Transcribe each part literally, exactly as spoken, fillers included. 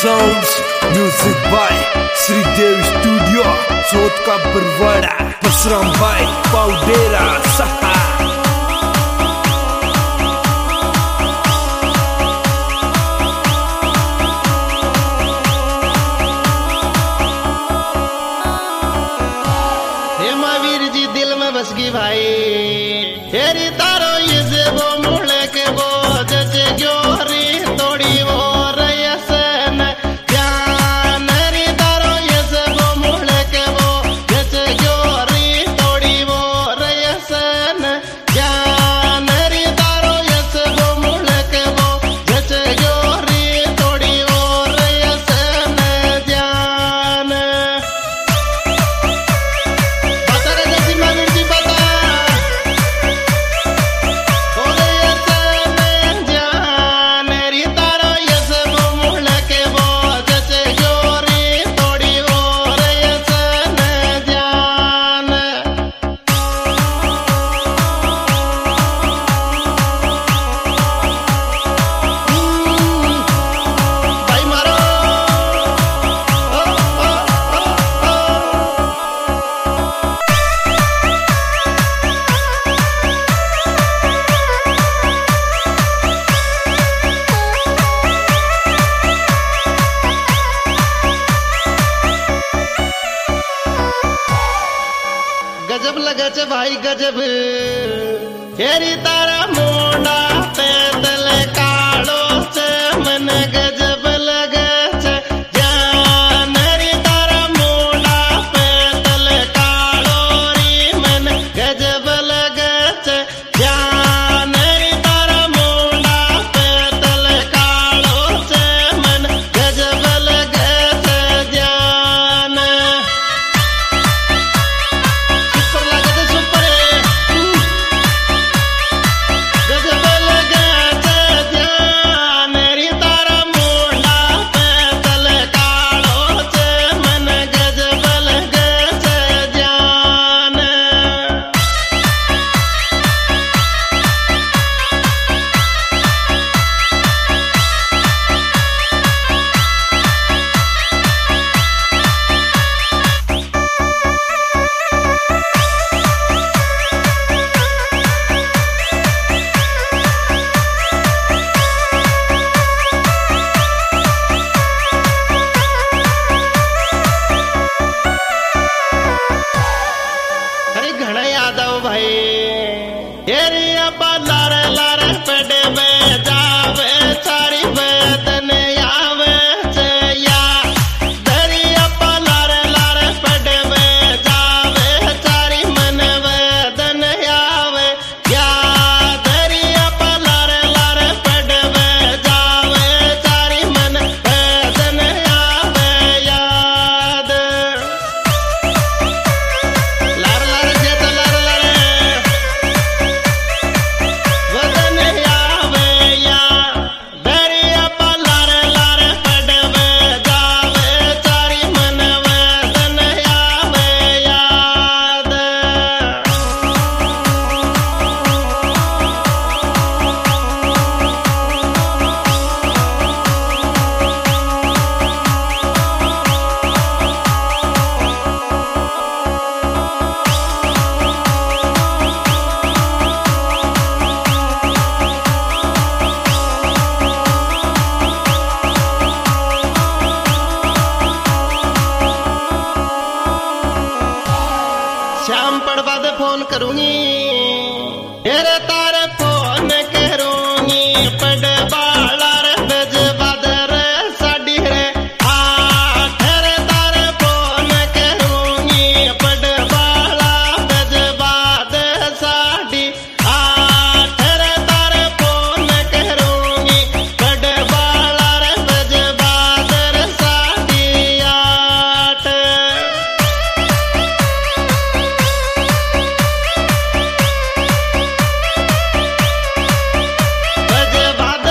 Sounds, music by Sridev Studio, Chot ka Barwada, Pasram by Paudera Saha. हे महावीर जी दिल में बस गई भाई, हेरी तारो ये से वो मुड़े के वो जैसे ग्योरी तोड़ी वो रयसन जान, हेरी तारो ये से वो मुड़े के वो जैसे ग्योरी तोड़ी वो रयसन जान, हेरी तारो ये से वो मुड़े के वो जैसे ग्योरी तोड़ी वो रयसन जान। गजब लगे छे भाई गजब, हेरी तारा मोंडा पैदल कालो से मन गजब लगे छे जान, हेरी तारा मोंडा पैदल कालो री मन गजब लगे छे जान, हेरी तारा मोंडा पैदल कालो से मन गजब लगे छे जान। भाई हेरी अब्बा लारे लारे पेड़े में जावे सारी बदन आवे या धरी अब्बा लारे लारे पेड़े में जावे सारी मन बदन आवे या धरी अब्बा लारे लारे पेड़े में जावे सारी मन बदन आवे याद लार लार जेत लार लार शाम पड़ बाद फोन करूंगी, तेरे तारे फोन करूंगी पड़ बाला रे बज बाद रे साड़ी रे आ तेरे तारे फोन करूंगी पड़ बाला बज बाद साड़ी आ तेरे तारे फोन करूंगी पड़ बाला रे बज बाद रे साड़ी आठ। बज बाद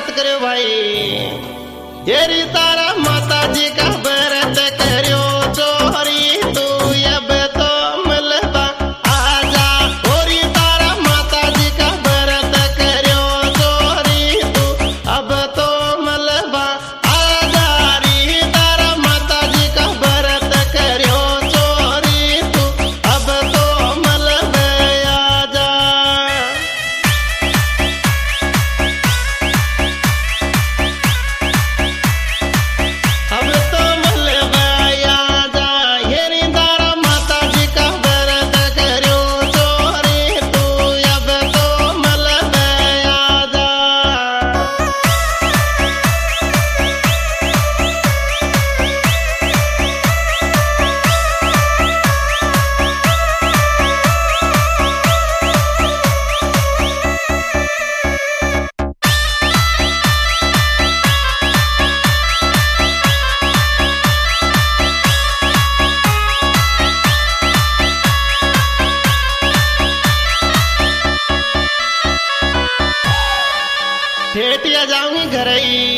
व्रत करो भाई, येरी तारा माता जी का व्रत करो चोरी तू अब तो मलबा आजा, ओरी तारा माता जी का व्रत करो चोरी तू अब तो मलबा आजा, री तारा माता जी का व्रत करो चोरी तू अब तो मलबे आजा। अब तो मलबे आजा, येरी तारा माता जी का व्रत करो चोरी तू अब तो मलबे आजा। ठेठिया जाऊंगी घरई